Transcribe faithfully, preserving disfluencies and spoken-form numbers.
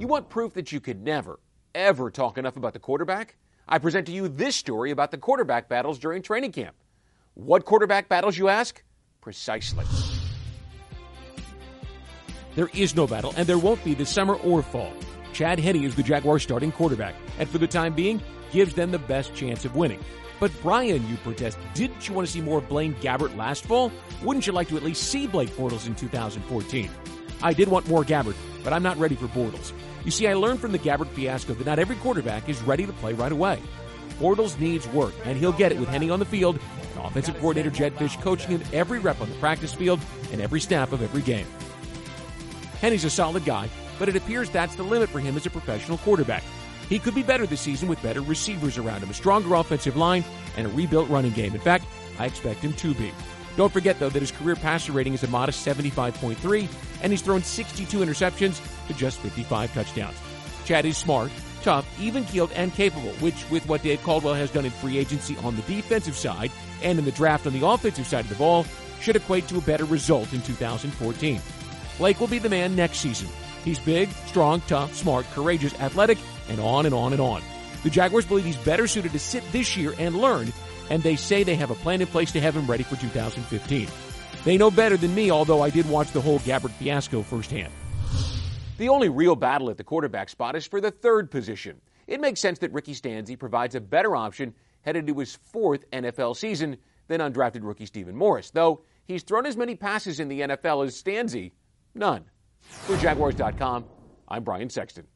You want proof that you could never, ever talk enough about the quarterback? I present to you this story about the quarterback battles during training camp. What quarterback battles, you ask? Precisely. There is no battle, and there won't be this summer or fall. Chad Henne is the Jaguars' starting quarterback, and for the time being, gives them the best chance of winning. But Brian, you protest, didn't you want to see more of Blaine Gabbert last fall? Wouldn't you like to at least see Blake Bortles in two thousand fourteen? I did want more Gabbert, but I'm not ready for Bortles. You see, I learned from the Gabbert fiasco that not every quarterback is ready to play right away. Bortles needs work, and he'll get it with Henne on the field, and offensive coordinator Jedd Fisch coaching him every rep on the practice field and every snap of every game. Henne's a solid guy, but it appears that's the limit for him as a professional quarterback. He could be better this season with better receivers around him, a stronger offensive line, and a rebuilt running game. In fact, I expect him to be. Don't forget, though, that his career passer rating is a modest seventy-five point three, and he's thrown sixty-two interceptions to just fifty-five touchdowns. Chad is smart, tough, even-keeled, and capable, which, with what Dave Caldwell has done in free agency on the defensive side and in the draft on the offensive side of the ball, should equate to a better result in two thousand fourteen. Blake will be the man next season. He's big, strong, tough, smart, courageous, athletic, and on and on and on. The Jaguars believe he's better suited to sit this year and learn, and they say they have a plan in place to have him ready for two thousand fifteen. They know better than me, although I did watch the whole Gabbert fiasco firsthand. The only real battle at the quarterback spot is for the third position. It makes sense that Ricky Stanzi provides a better option headed to his fourth N F L season than undrafted rookie Stephen Morris, though he's thrown as many passes in the N F L as Stanzi. None. For Jaguars dot com, I'm Brian Sexton.